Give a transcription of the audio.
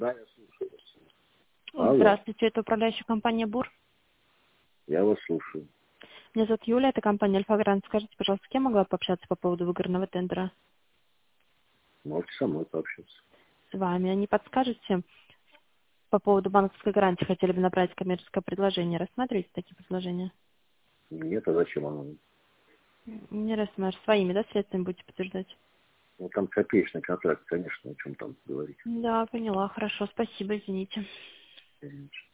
Да, я слушаю вас. Алло, Здравствуйте, это управляющая компания БУР. я вас слушаю. Меня зовут Юля, это компания Альфа-Грант. Скажите, пожалуйста, с кем могла пообщаться по поводу выигранного тендера? Можете со мной пообщаться. С вами. А не подскажете по поводу банковской гарантии? Хотели бы направить коммерческое предложение. Рассматриваете такие предложения? Нет, а зачем оно? Не рассматриваю. Своими, да, средствами будете подтверждать? Ну, там копеечный контракт, конечно, о чем там говорить. Да, поняла. Хорошо, спасибо, извините. Конечно.